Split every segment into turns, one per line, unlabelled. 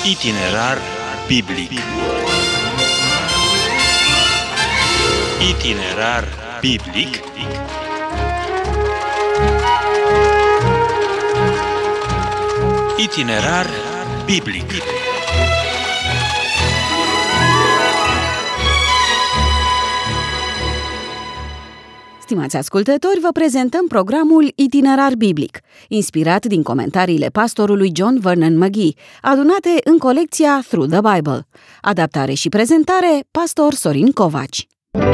Itinerar biblic. Itinerar biblic. Itinerar biblic.
Stimați ascultători, vă prezentăm programul Itinerar biblic, inspirat din comentariile pastorului John Vernon McGee, adunate în colecția Through the Bible. Adaptare și prezentare, pastor Sorin Covaci.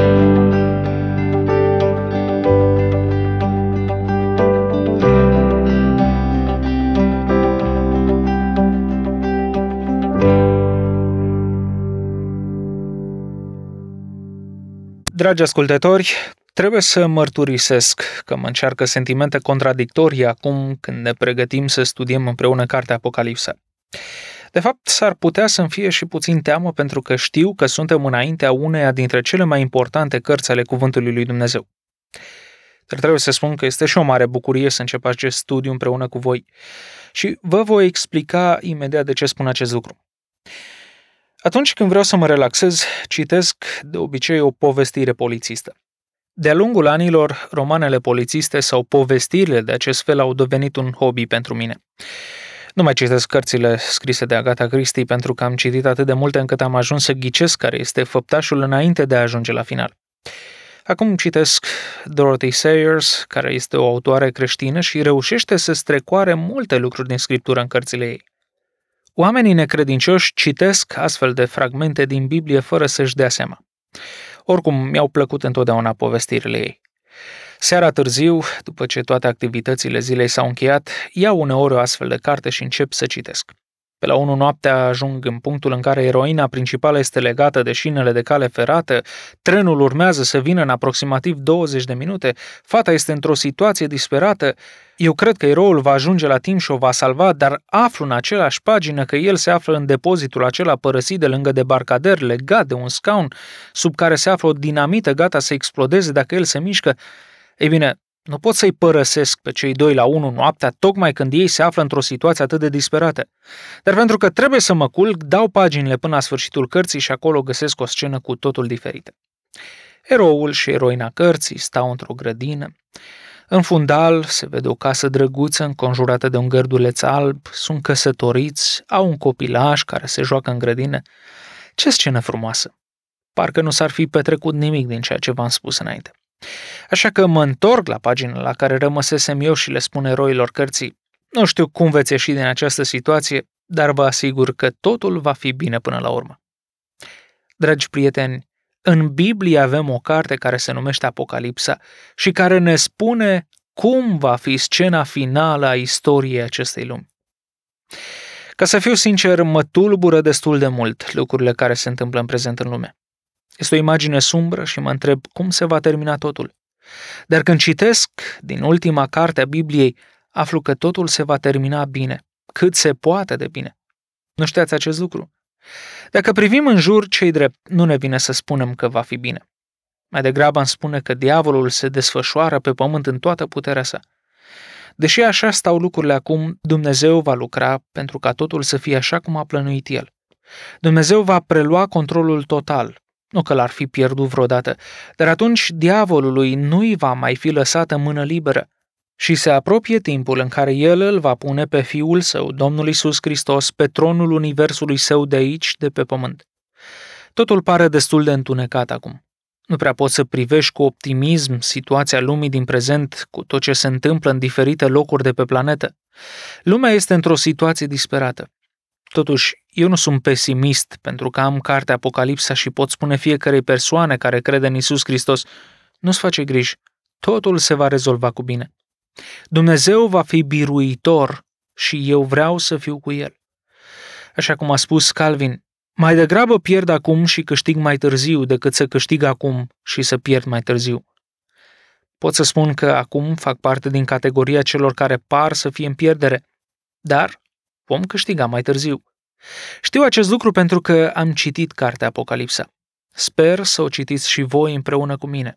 Dragi ascultători, trebuie să mărturisesc că mă încearcă sentimente contradictorii acum când ne pregătim să studiem împreună cartea Apocalipsa. De fapt, s-ar putea să-mi fie și puțin teamă pentru că știu că suntem înaintea uneia dintre cele mai importante cărți ale Cuvântului lui Dumnezeu. Dar trebuie să spun că este și o mare bucurie să încep acest studiu împreună cu voi și vă voi explica imediat de ce spun acest lucru. Atunci când vreau să mă relaxez, citesc de obicei o povestire polițistă. De-a lungul anilor, romanele polițiste sau povestirile de acest fel au devenit un hobby pentru mine. Nu mai citesc cărțile scrise de Agatha Christie pentru că am citit atât de multe încât am ajuns să ghicesc care este făptașul înainte de a ajunge la final. Acum citesc Dorothy Sayers, care este o autoare creștină și reușește să strecoare multe lucruri din scriptură în cărțile ei. Oamenii necredincioși citesc astfel de fragmente din Biblie fără să-și dea seama. Oricum, mi-au plăcut întotdeauna povestirile ei. Seara târziu, după ce toate activitățile zilei s-au încheiat, iau uneori o astfel de carte și încep să citesc. Pe la 1 noaptea ajung în punctul în care eroina principală este legată de șinele de cale ferată, trenul urmează să vină în aproximativ 20 de minute, fata este într-o situație disperată, eu cred că eroul va ajunge la timp și o va salva, dar aflu în același pagină că el se află în depozitul acela părăsit de lângă debarcader, legat de un scaun, sub care se află o dinamită gata să explodeze dacă el se mișcă. Ei bine, nu pot să-i părăsesc pe cei doi la 1 noaptea, tocmai când ei se află într-o situație atât de disperată. Dar pentru că trebuie să mă culc, dau paginile până la sfârșitul cărții și acolo găsesc o scenă cu totul diferită. Eroul și eroina cărții stau într-o grădină. În fundal se vede o casă drăguță înconjurată de un gărduleț alb, sunt căsătoriți, au un copilaș care se joacă în grădină. Ce scenă frumoasă! Parcă nu s-ar fi petrecut nimic din ceea ce v-am spus înainte. Așa că mă întorc la pagina la care rămăsesem eu și le spun eroilor cărții: nu știu cum veți ieși din această situație, dar vă asigur că totul va fi bine până la urmă. Dragi prieteni, în Biblie avem o carte care se numește Apocalipsa și care ne spune cum va fi scena finală a istoriei acestei lumi. Ca să fiu sincer, mă tulbură destul de mult lucrurile care se întâmplă în prezent în lume. Este o imagine sumbră și mă întreb cum se va termina totul. Dar când citesc din ultima carte a Bibliei, aflu că totul se va termina bine, cât se poate de bine. Nu știați acest lucru? Dacă privim în jur, ce-i drept, nu ne vine să spunem că va fi bine. Mai degrabă îmi spune că diavolul se desfășoară pe pământ în toată puterea sa. Deși așa stau lucrurile acum, Dumnezeu va lucra pentru ca totul să fie așa cum a plănuit El. Dumnezeu va prelua controlul total. Nu că l-ar fi pierdut vreodată, dar atunci diavolului nu-i va mai fi lăsată mână liberă și se apropie timpul în care el îl va pune pe Fiul Său, Domnul Iisus Hristos, pe tronul universului Său de aici, de pe pământ. Totul pare destul de întunecat acum. Nu prea poți să privești cu optimism situația lumii din prezent, cu tot ce se întâmplă în diferite locuri de pe planetă. Lumea este într-o situație disperată. Totuși, eu nu sunt pesimist pentru că am cartea Apocalipsa și pot spune fiecărei persoane care crede în Iisus Hristos: nu-ți face griji, totul se va rezolva cu bine. Dumnezeu va fi biruitor și eu vreau să fiu cu El. Așa cum a spus Calvin, mai degrabă pierd acum și câștig mai târziu decât să câștig acum și să pierd mai târziu. Pot să spun că acum fac parte din categoria celor care par să fie în pierdere, dar vom câștiga mai târziu. Știu acest lucru pentru că am citit cartea Apocalipsa. Sper să o citiți și voi împreună cu mine.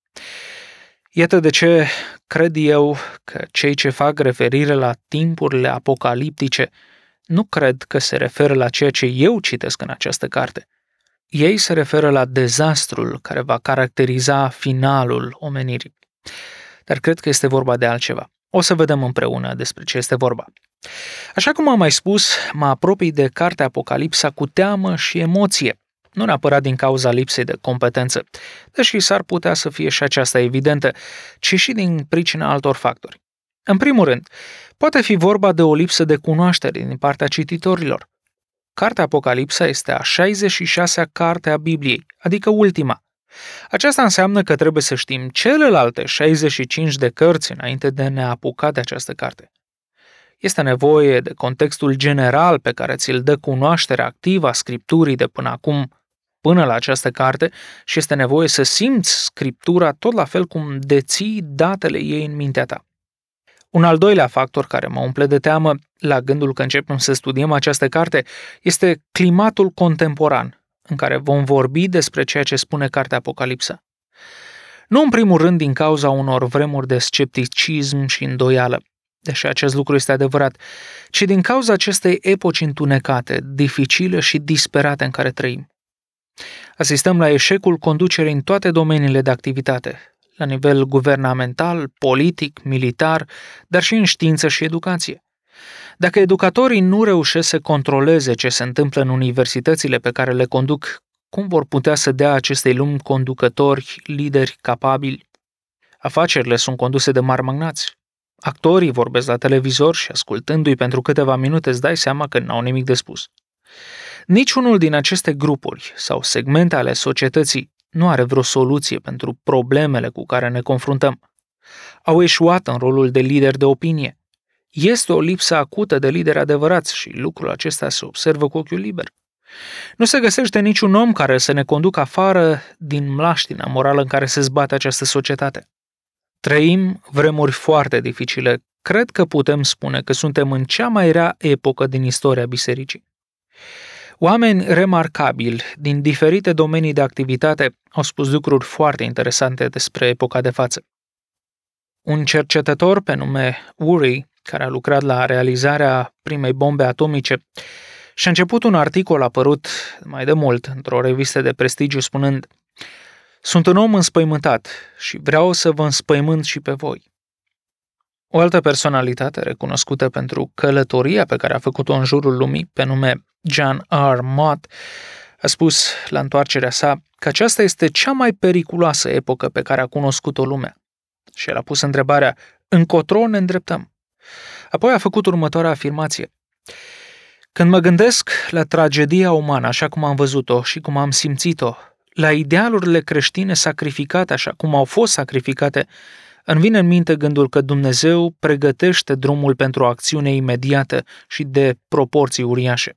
Iată de ce cred eu că cei ce fac referire la timpurile apocaliptice nu cred că se referă la ceea ce eu citesc în această carte. Ei se referă la dezastrul care va caracteriza finalul omenirii. Dar cred că este vorba de altceva. O să vedem împreună despre ce este vorba. Așa cum am mai spus, mă apropii de cartea Apocalipsa cu teamă și emoție, nu neapărat din cauza lipsei de competență, deși s-ar putea să fie și aceasta evidentă, ci și din pricina altor factori. În primul rând, poate fi vorba de o lipsă de cunoaștere din partea cititorilor. Cartea Apocalipsa este a 66-a carte a Bibliei, adică ultima. Aceasta înseamnă că trebuie să știm celelalte 65 de cărți înainte de a ne apuca de această carte. Este nevoie de contextul general pe care ți-l dă cunoașterea activă a Scripturii de până acum, până la această carte, și este nevoie să simți Scriptura tot la fel cum deții datele ei în mintea ta. Un al doilea factor care mă umple de teamă la gândul că începem să studiem această carte este climatul contemporan în care vom vorbi despre ceea ce spune cartea Apocalipsa. Nu în primul rând din cauza unor vremuri de scepticism și îndoială, deși acest lucru este adevărat, ci din cauza acestei epoci întunecate, dificile și disperate în care trăim. Asistăm la eșecul conducerii în toate domeniile de activitate, la nivel guvernamental, politic, militar, dar și în știință și educație. Dacă educatorii nu reușesc să controleze ce se întâmplă în universitățile pe care le conduc, cum vor putea să dea acestei lumi conducători, lideri capabili? Afacerile sunt conduse de mari magnați. Actorii vorbesc la televizor și ascultându-i pentru câteva minute îți dai seama că n-au nimic de spus. Niciunul din aceste grupuri sau segmente ale societății nu are vreo soluție pentru problemele cu care ne confruntăm. Au eșuat în rolul de lider de opinie. Este o lipsă acută de lideri adevărați și lucrul acesta se observă cu ochiul liber. Nu se găsește niciun om care să ne conducă afară din mlaștina morală în care se zbate această societate. Trăim vremuri foarte dificile. Cred că putem spune că suntem în cea mai rea epocă din istoria bisericii. Oameni remarcabili din diferite domenii de activitate au spus lucruri foarte interesante despre epoca de față. Un cercetător pe nume Urey, care a lucrat la realizarea primei bombe atomice, și-a început un articol apărut mai de mult într-o revistă de prestigiu spunând: "Sunt un om înspăimântat și vreau să vă înspăimânt și pe voi." O altă personalitate recunoscută pentru călătoria pe care a făcut-o în jurul lumii, pe nume John R. Mott, a spus la întoarcerea sa că aceasta este cea mai periculoasă epocă pe care a cunoscut-o lumea. Și el a pus întrebarea: încotro ne îndreptăm? Apoi a făcut următoarea afirmație: "Când mă gândesc la tragedia umană așa cum am văzut-o și cum am simțit-o, la idealurile creștine sacrificate așa cum au fost sacrificate, îmi vine în minte gândul că Dumnezeu pregătește drumul pentru o acțiune imediată și de proporții uriașe."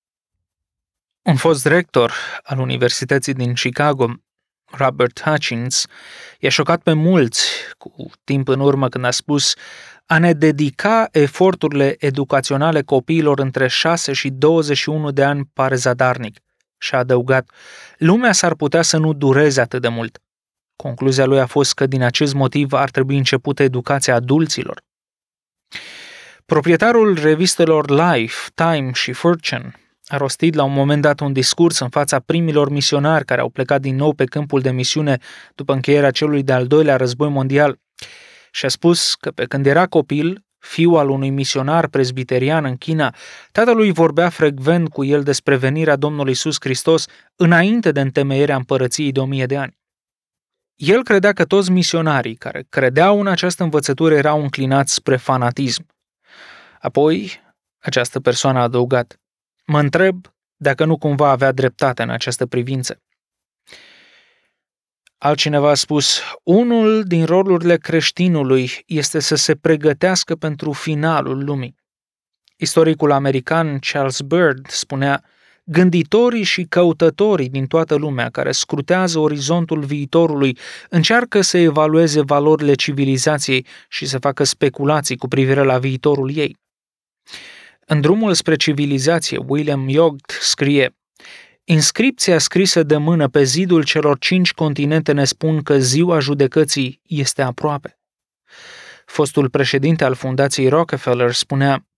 Un fost rector al Universității din Chicago, Robert Hutchins, i-a șocat pe mulți cu timp în urmă când a spus: "A ne dedica eforturile educaționale copiilor între 6 și 21 de ani pare zadarnic." Și a adăugat: "Lumea s-ar putea să nu dureze atât de mult." Concluzia lui a fost că din acest motiv ar trebui începută educația adulților. Proprietarul revistelor Life, Time și Fortune a rostit la un moment dat un discurs în fața primilor misionari care au plecat din nou pe câmpul de misiune după încheierea celui de-al doilea război mondial și a spus că pe când era copil, fiul al unui misionar presbiterian în China, tatălui vorbea frecvent cu el despre venirea Domnului Iisus Hristos înainte de întemeierea împărăției de 1000 de ani. El credea că toți misionarii care credeau în această învățătură erau înclinați spre fanatism. Apoi, această persoană a adăugat: "Mă întreb dacă nu cumva avea dreptate în această privință." Altcineva a spus: "Unul din rolurile creștinului este să se pregătească pentru finalul lumii." Istoricul american Charles Bird spunea: "Gânditorii și căutătorii din toată lumea care scrutează orizontul viitorului încearcă să evalueze valorile civilizației și să facă speculații cu privire la viitorul ei." În Drumul spre civilizație, William Young scrie: "Inscripția scrisă de mână pe zidul celor 5 continente ne spun că ziua judecății este aproape." Fostul președinte al Fundației Rockefeller spunea: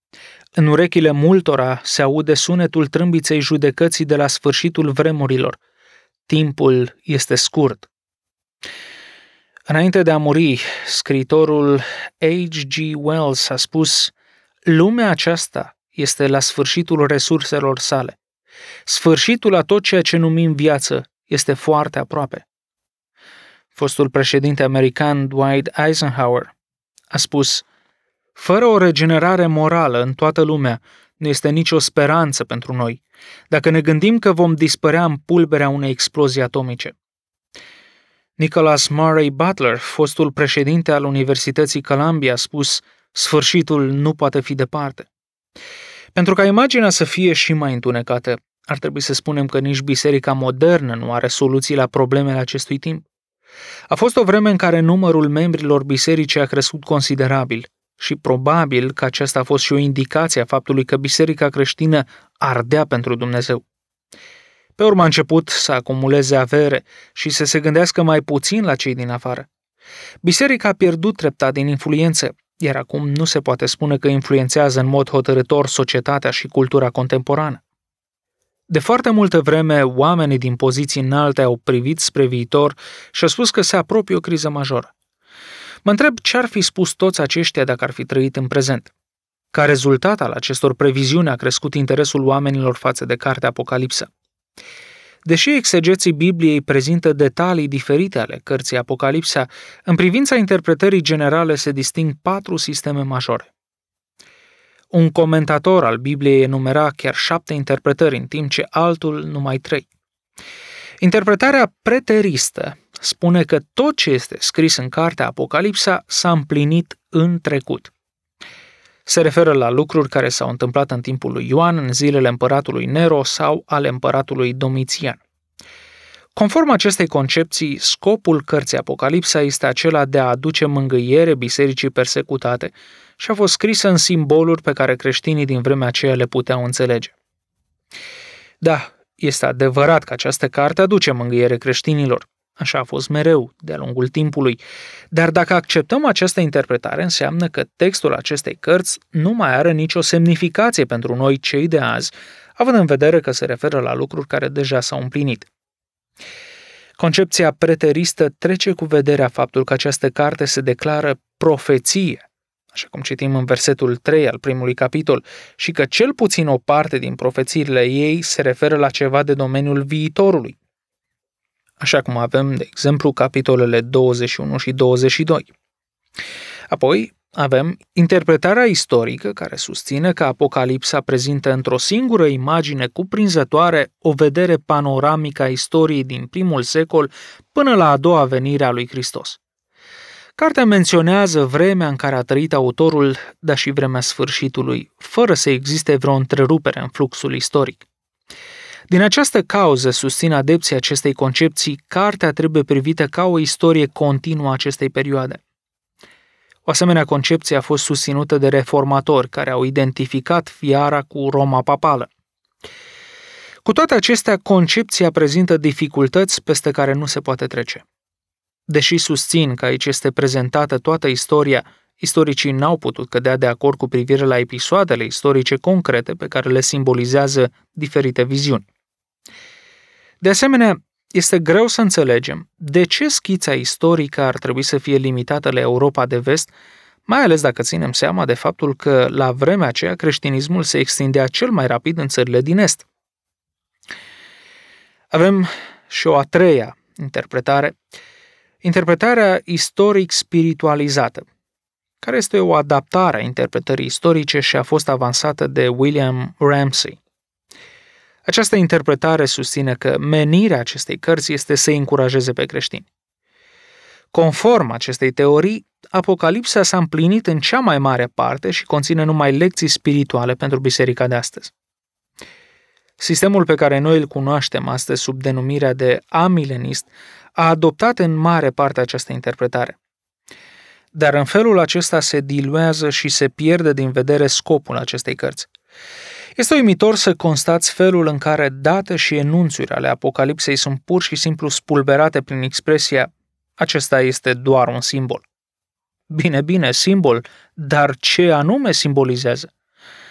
În urechile multora se aude sunetul trâmbiței judecății de la sfârșitul vremurilor. Timpul este scurt. Înainte de a muri, scriitorul H.G. Wells a spus: lumea aceasta este la sfârșitul resurselor sale. Sfârșitul a tot ceea ce numim viață este foarte aproape. Fostul președinte american Dwight Eisenhower a spus: fără o regenerare morală în toată lumea, nu este nicio speranță pentru noi, dacă ne gândim că vom dispărea în pulberea unei explozii atomice. Nicholas Murray Butler, fostul președinte al Universității Columbia, a spus: sfârșitul nu poate fi departe. Pentru ca imaginea să fie și mai întunecată, ar trebui să spunem că nici biserica modernă nu are soluții la problemele acestui timp. A fost o vreme în care numărul membrilor bisericii a crescut considerabil și probabil că aceasta a fost și o indicație a faptului că biserica creștină ardea pentru Dumnezeu. Pe urmă a început să acumuleze avere și să se gândească mai puțin la cei din afară. Biserica a pierdut treptat din influență, iar acum nu se poate spune că influențează în mod hotărâtor societatea și cultura contemporană. De foarte multă vreme, oamenii din poziții înalte au privit spre viitor și au spus că se apropie o criză majoră. Mă întreb ce ar fi spus toți aceștia dacă ar fi trăit în prezent. Ca rezultat al acestor previziuni a crescut interesul oamenilor față de cartea Apocalipsa. Deși exegeții Bibliei prezintă detalii diferite ale cărții Apocalipsa, în privința interpretării generale se disting 4 sisteme majore. Un comentator al Bibliei enumera chiar 7 interpretări, în timp ce altul numai 3. Interpretarea preteristă spune că tot ce este scris în cartea Apocalipsa s-a împlinit în trecut. Se referă la lucruri care s-au întâmplat în timpul lui Ioan, în zilele împăratului Nero sau ale împăratului Domitian. Conform acestei concepții, scopul cărții Apocalipsa este acela de a aduce mângâiere bisericii persecutate și a fost scrisă în simboluri pe care creștinii din vremea aceea le puteau înțelege. Da, este adevărat că această carte aduce mângâiere creștinilor. Așa a fost mereu, de-a lungul timpului. Dar dacă acceptăm această interpretare, înseamnă că textul acestei cărți nu mai are nicio semnificație pentru noi cei de azi, având în vedere că se referă la lucruri care deja s-au împlinit. Concepția preteristă trece cu vederea faptul că această carte se declară profeție, așa cum citim în versetul 3 al primului capitol, și că cel puțin o parte din profețiile ei se referă la ceva de domeniul viitorului, așa cum avem, de exemplu, capitolele 21 și 22. Apoi avem interpretarea istorică, care susține că Apocalipsa prezintă într-o singură imagine cuprinzătoare o vedere panoramică a istoriei din primul secol până la a doua venire a lui Hristos. Cartea menționează vremea în care a trăit autorul, dar și vremea sfârșitului, fără să existe vreo întrerupere în fluxul istoric. Din această cauză, susțin adepții acestei concepții, cartea trebuie privită ca o istorie continuă a acestei perioade. O asemenea concepție a fost susținută de reformatori care au identificat fiara cu Roma papală. Cu toate acestea, concepția prezintă dificultăți peste care nu se poate trece. Deși susțin că aici este prezentată toată istoria, istoricii n-au putut cădea de acord cu privire la episoadele istorice concrete pe care le simbolizează diferite viziuni. De asemenea, este greu să înțelegem de ce schița istorică ar trebui să fie limitată la Europa de Vest, mai ales dacă ținem seama de faptul că la vremea aceea creștinismul se extindea cel mai rapid în țările din Est. Avem și o a treia interpretare, interpretarea istoric spiritualizată, care este o adaptare a interpretării istorice și a fost avansată de William Ramsey. Această interpretare susține că menirea acestei cărți este să încurajeze pe creștini. Conform acestei teorii, Apocalipsa s-a împlinit în cea mai mare parte și conține numai lecții spirituale pentru biserica de astăzi. Sistemul pe care noi îl cunoaștem astăzi sub denumirea de amilenist a adoptat în mare parte această interpretare. Dar în felul acesta se diluează și se pierde din vedere scopul acestei cărți. Este uimitor să constați felul în care date și enunțuri ale Apocalipsei sunt pur și simplu spulberate prin expresia acesta este doar un simbol. Bine, simbol, dar ce anume simbolizează?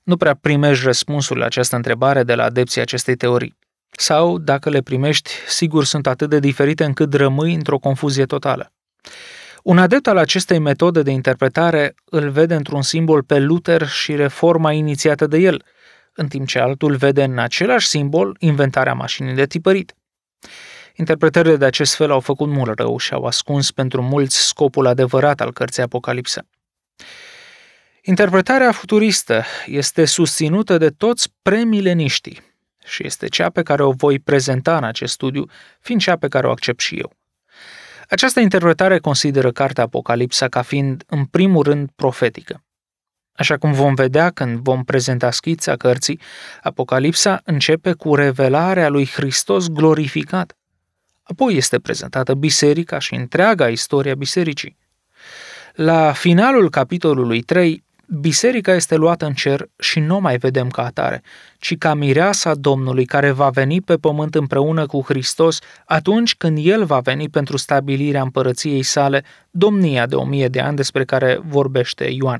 Nu prea primești răspunsul la această întrebare de la adepții acestei teorii. Sau, dacă le primești, sigur sunt atât de diferite încât rămâi într-o confuzie totală. Un adept al acestei metode de interpretare îl vede într-un simbol pe Luther și reforma inițiată de el, în timp ce altul vede în același simbol inventarea mașinii de tipărit. Interpretările de acest fel au făcut mult rău și au ascuns pentru mulți scopul adevărat al cărții Apocalipsa. Interpretarea futuristă este susținută de toți premileniștii și este cea pe care o voi prezenta în acest studiu, fiind cea pe care o accept și eu. Această interpretare consideră cartea Apocalipsa ca fiind, în primul rând, profetică. Așa cum vom vedea când vom prezenta schița cărții, Apocalipsa începe cu revelarea lui Hristos glorificat. Apoi este prezentată biserica și întreaga istoria bisericii. La finalul capitolului 3, biserica este luată în cer și nu mai vedem ca atare, ci ca mireasa Domnului care va veni pe pământ împreună cu Hristos atunci când El va veni pentru stabilirea împărăției sale, domnia de 1000 de ani despre care vorbește Ioan.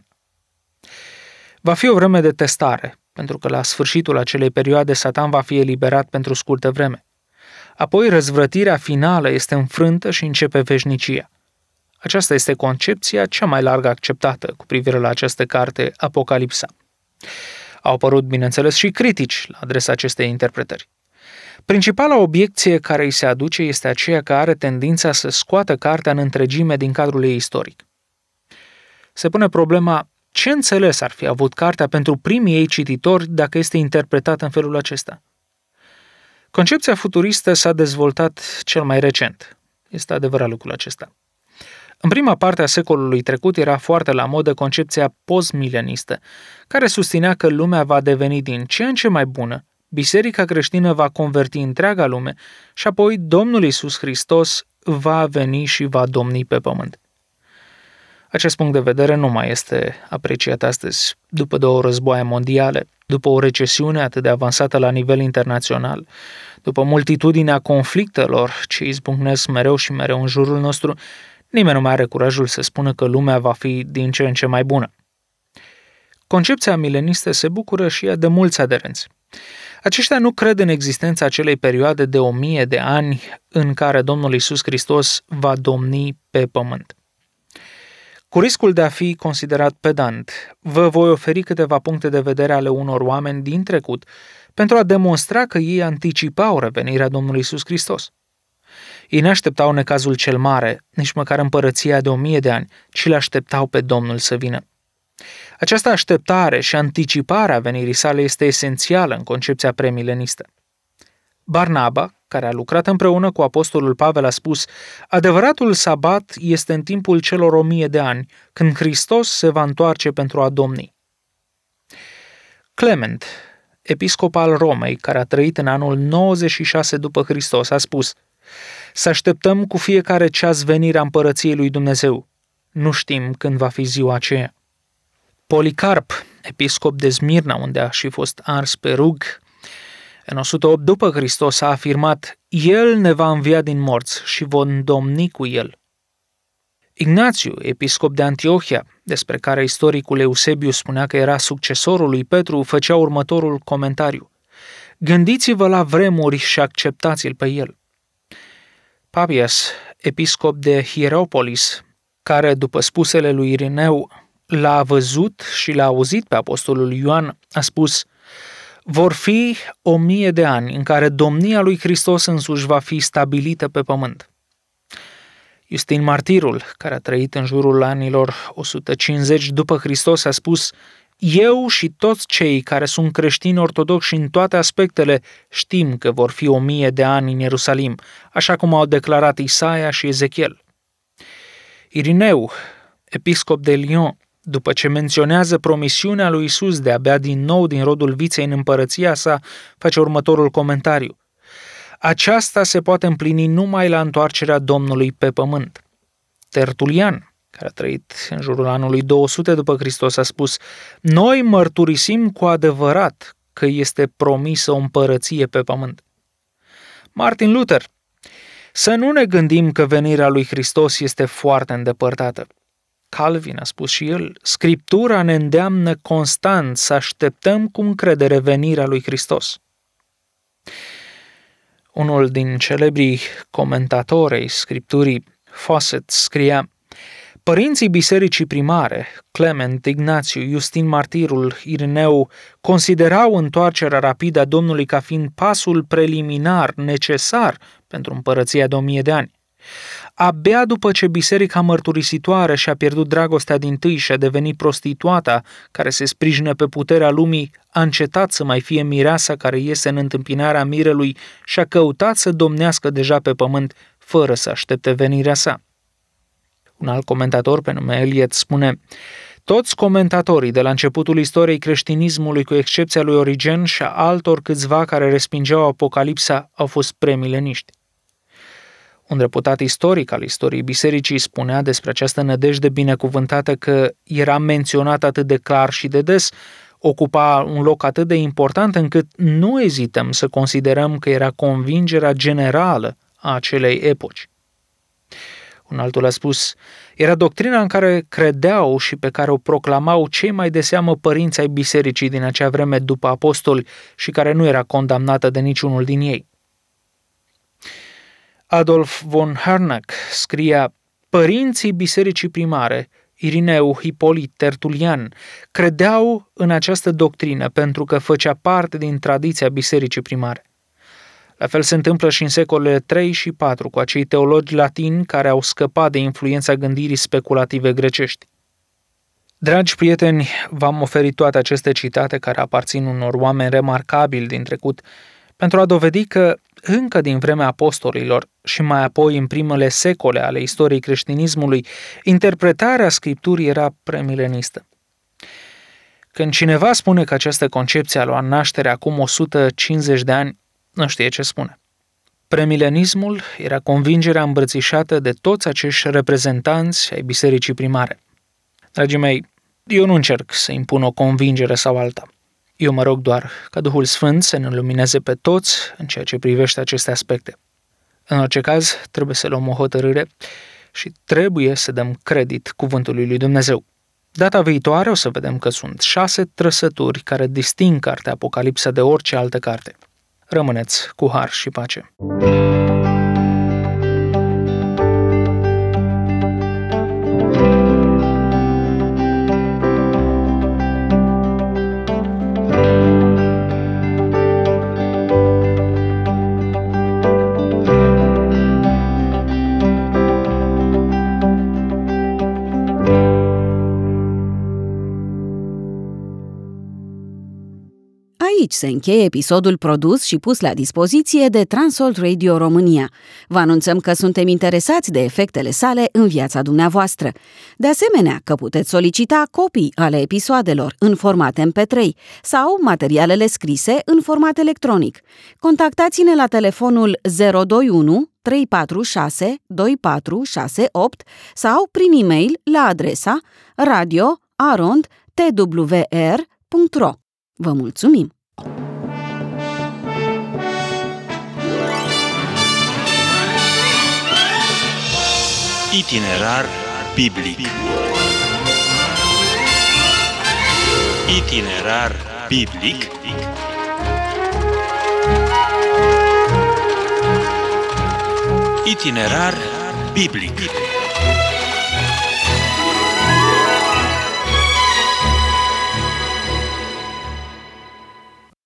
Va fi o vreme de testare, pentru că la sfârșitul acelei perioade Satan va fi eliberat pentru scurtă vreme. Apoi răzvrătirea finală este înfrântă și începe veșnicia. Aceasta este concepția cea mai larg acceptată cu privire la această carte, Apocalipsa. Au apărut, bineînțeles, și critici la adresa acestei interpretări. Principala obiecție care îi se aduce este aceea că are tendința să scoată cartea în întregime din cadrul ei istoric. Se pune problema ce înțeles ar fi avut cartea pentru primii ei cititori dacă este interpretată în felul acesta. Concepția futuristă s-a dezvoltat cel mai recent. Este adevărat lucrul acesta. În prima parte a secolului trecut era foarte la modă concepția postmilenistă, care susținea că lumea va deveni din ce în ce mai bună, biserica creștină va converti întreaga lume și apoi Domnul Iisus Hristos va veni și va domni pe pământ. Acest punct de vedere nu mai este apreciat astăzi, după 2 războaie mondiale, după o recesiune atât de avansată la nivel internațional, după multitudinea conflictelor ce izbucnesc mereu și mereu în jurul nostru. Nimeni nu mai are curajul să spună că lumea va fi din ce în ce mai bună. Concepția milenistă se bucură și ea de mulți aderenți. Aceștia nu cred în existența acelei perioade de 1000 de ani în care Domnul Iisus Hristos va domni pe pământ. Cu riscul de a fi considerat pedant, vă voi oferi câteva puncte de vedere ale unor oameni din trecut pentru a demonstra că ei anticipau revenirea Domnului Iisus Hristos. Ei n-așteptau necazul cel mare, nici măcar împărăția de 1000 de ani, ci l-așteptau pe Domnul să vină. Această așteptare și anticiparea venirii sale este esențială în concepția premilenistă. Barnaba, care a lucrat împreună cu apostolul Pavel, a spus: adevăratul sabat este în timpul celor 1000 de ani, când Hristos se va întoarce pentru a domni. Clement, episcop al Romei, care a trăit în anul 96 după Hristos, a spus: să așteptăm cu fiecare ceas venirea împărăției lui Dumnezeu. Nu știm când va fi ziua aceea. Policarp, episcop de Smirna, unde a și fost ars pe rug, în 108 după Hristos a afirmat: El ne va învia din morți și vom domni cu El. Ignațiu, episcop de Antiohia, despre care istoricul Eusebiu spunea că era succesorul lui Petru, făcea următorul comentariu: gândiți-vă la vremuri și acceptați-l pe el. Papias, episcop de Hieropolis, care, după spusele lui Irineu, l-a văzut și l-a auzit pe apostolul Ioan, a spus: vor fi 1000 de ani în care domnia lui Hristos însuși va fi stabilită pe pământ. Iustin Martirul, care a trăit în jurul anilor 150 după Hristos, a spus: eu și toți cei care sunt creștini ortodoxi în toate aspectele știm că vor fi 1000 de ani în Ierusalim, așa cum au declarat Isaia și Ezechiel. Irineu, episcop de Lyon, după ce menționează promisiunea lui Isus de a bea din nou din rodul viței în împărăția sa, face următorul comentariu: aceasta se poate împlini numai la întoarcerea Domnului pe pământ. Tertulian, care a trăit în jurul anului 200 după Hristos, a spus: noi mărturisim cu adevărat că este promisă o împărăție pe pământ. Martin Luther: să nu ne gândim că venirea lui Hristos este foarte îndepărtată. Calvin a spus și el, Scriptura ne îndeamnă constant să așteptăm cu încredere venirea lui Hristos. Unul din celebrii comentatori ai Scripturii, Fawcett, scria: Părinții bisericii primare, Clement, Ignațiu, Iustin Martirul, Irineu, considerau întoarcerea rapidă a Domnului ca fiind pasul preliminar necesar pentru împărăția de 1000 de ani. Abia după ce biserica mărturisitoare și-a pierdut dragostea dintâi și a devenit prostituata care se sprijină pe puterea lumii, a încetat să mai fie mireasa care iese în întâmpinarea mirelui și a căutat să domnească deja pe pământ fără să aștepte venirea sa. Un alt comentator pe nume Eliot spune: toți comentatorii de la începutul istoriei creștinismului, cu excepția lui Origen și a altor câțiva care respingeau Apocalipsa, au fost premileniști. Un reputat istoric al istoriei bisericii spunea despre această nădejde binecuvântată că era menționată atât de clar și de des, ocupa un loc atât de important încât nu ezităm să considerăm că era convingerea generală a acelei epoci. Un altul a spus: era doctrina în care credeau și pe care o proclamau cei mai de seamă părinți ai bisericii din acea vreme după apostoli și care nu era condamnată de niciunul din ei. Adolf von Harnack scria: părinții bisericii primare, Irineu, Hipolit, Tertulian, credeau în această doctrină pentru că făcea parte din tradiția bisericii primare. La fel se întâmplă și în secolele 3 și 4 cu acei teologi latini care au scăpat de influența gândirii speculative grecești. Dragi prieteni, v-am oferit toate aceste citate care aparțin unor oameni remarcabili din trecut pentru a dovedi că încă din vremea apostolilor și mai apoi în primele secole ale istoriei creștinismului, interpretarea Scripturii era premilenistă. Când cineva spune că această concepție a luat naștere acum 150 de ani, nu știe ce spune. Premilenismul era convingerea îmbrățișată de toți acești reprezentanți ai bisericii primare. Dragii mei, eu nu încerc să impun o convingere sau alta. Eu mă rog doar ca Duhul Sfânt să ne lumineze pe toți în ceea ce privește aceste aspecte. În orice caz, trebuie să luăm o hotărâre și trebuie să dăm credit cuvântului lui Dumnezeu. Data viitoare o să vedem că sunt 6 trăsături care disting cartea Apocalipsa de orice altă carte. Rămâneți cu har și pace.
Aici se încheie episodul produs și pus la dispoziție de Transworld Radio România. Vă anunțăm că suntem interesați de efectele sale în viața dumneavoastră. De asemenea, că puteți solicita copii ale episoadelor în format MP3 sau materialele scrise în format electronic. Contactați-ne la telefonul 021 346 2468 sau prin e-mail la adresa radio@twr.ro. Vă mulțumim!
Itinerar biblic. Itinerar biblic. Itinerar biblic.